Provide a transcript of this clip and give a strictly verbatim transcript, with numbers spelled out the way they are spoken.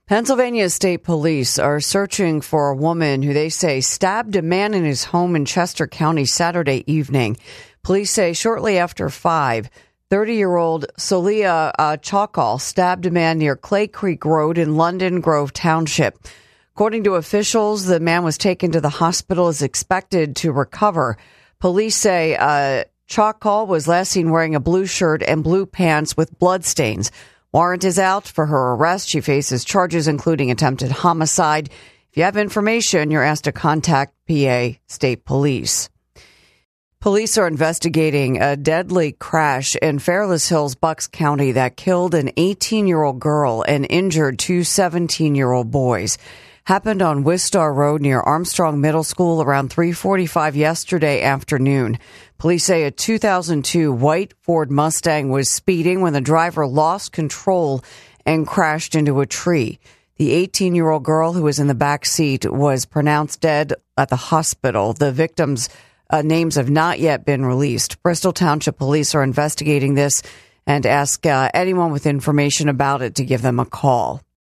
Pennsylvania State Police are searching for a woman who they say stabbed a man in his home in Chester County Saturday evening. Police say shortly after five, thirty-year-old Solia uh, Chakal stabbed a man near Clay Creek Road in London Grove Township. According to officials, the man was taken to the hospital, is expected to recover. Police say uh, Chakal was last seen wearing a blue shirt and blue pants with bloodstains. Warrant is out for her arrest. She faces charges including attempted homicide. If you have information, you're asked to contact P A State Police. Police are investigating a deadly crash in Fairless Hills, Bucks County that killed an eighteen-year-old girl and injured two seventeen-year-old boys. Happened on Wistar Road near Armstrong Middle School around three forty-five yesterday afternoon. Police say a two thousand two white Ford Mustang was speeding when the driver lost control and crashed into a tree. The eighteen-year-old girl who was in the back seat was pronounced dead at the hospital. The victims' uh, names have not yet been released. Bristol Township Police are investigating this and ask uh, anyone with information about it to give them a call.